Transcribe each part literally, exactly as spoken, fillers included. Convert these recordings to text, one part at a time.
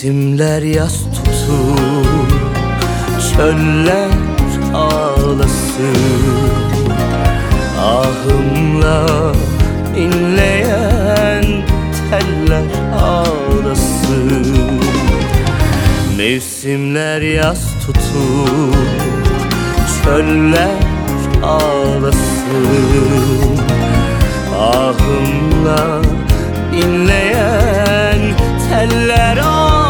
Mevsimler yas tutur, çöller ağlasın, ahımla inleyen teller ağlasın. Mevsimler yas tutur, çöller ağlasın, ahımla inleyen teller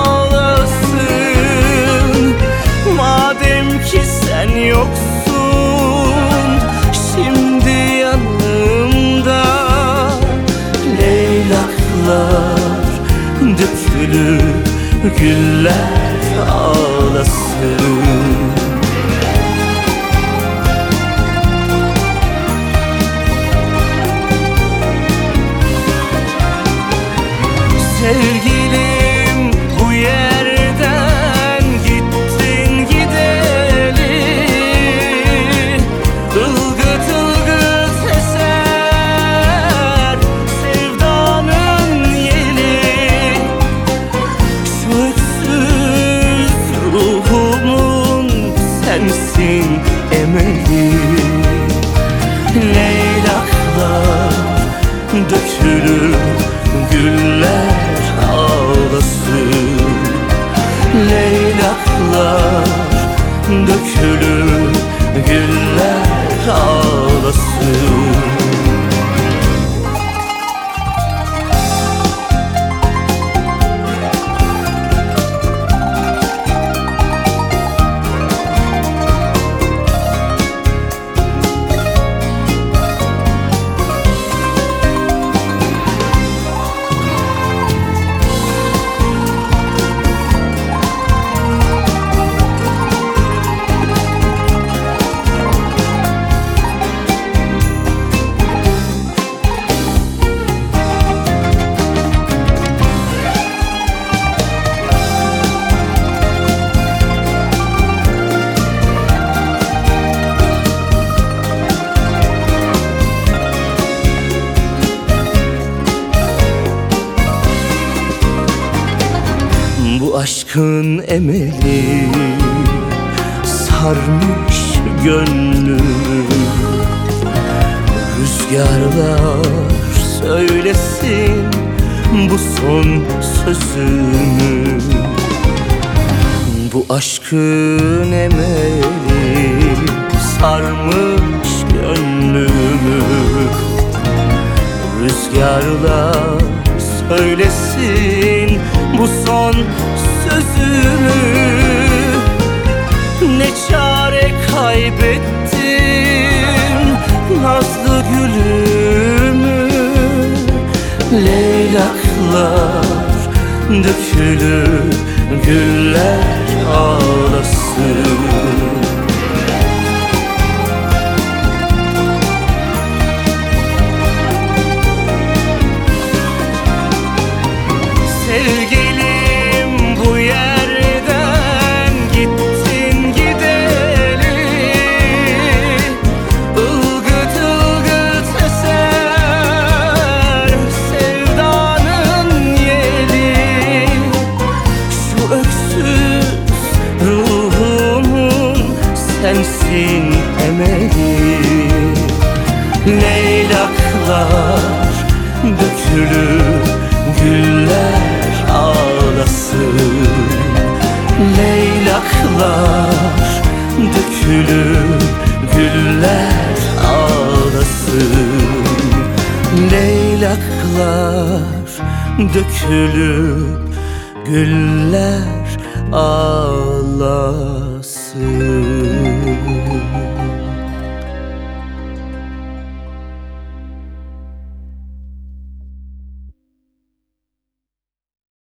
ağlasın. Madem ki sen yoksun şimdi yanımda, leylaklar dökülür, güller ağlasın. Sevgilim bu yerden gittin gideli, ılgıt ılgıt eser sevdanın yeli. Şu öksüz ruhumun sensin emeli. Leylaklar dökülür, güller ağlasın. Leylaklar dökülür, güller ağlasın. Bu aşkın emeli sarmış gönlümü. Rüzgarlar söylesin bu son sözümü. Bu aşkın emeli sarmış gönlümü. Rüzgarlar söylesin bu son sözümü. Ne çare kaybettim nazlı gülümü. Leylaklar dökülür, güller ağlasın. Sevgilim bu yerden gittin gideli, ılgıt ılgıt eser sevdanın yeli. Şu öksüz ruhumun sensin emeli. Leylaklar dökülür, güller ağlasın. Leylaklar dökülür, güller ağlasın. Leylaklar dökülür, güller ağlasın.